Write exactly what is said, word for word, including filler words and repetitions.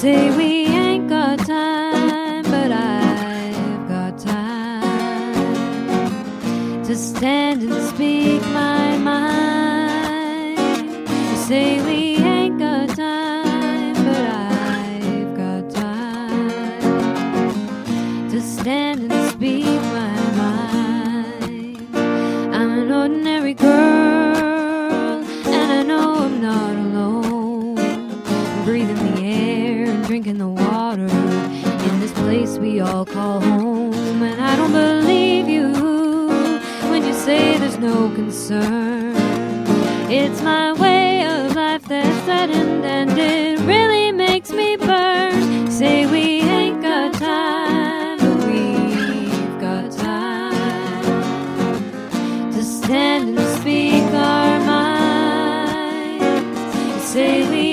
say we ain't got time, but I've got time to stand and speak my mind. You say we ain't got time, but I've got time to stand and speak my mind. I'm an ordinary girl, and I know I'm not alone. I'm breathing the air and drinking the water in this place we all call home. And I don't believe you when you say there's no concern. It's my way of life that's threatened, and it really makes me burn. Say we ain't got time, but we've got time to stand and speak our minds. Say we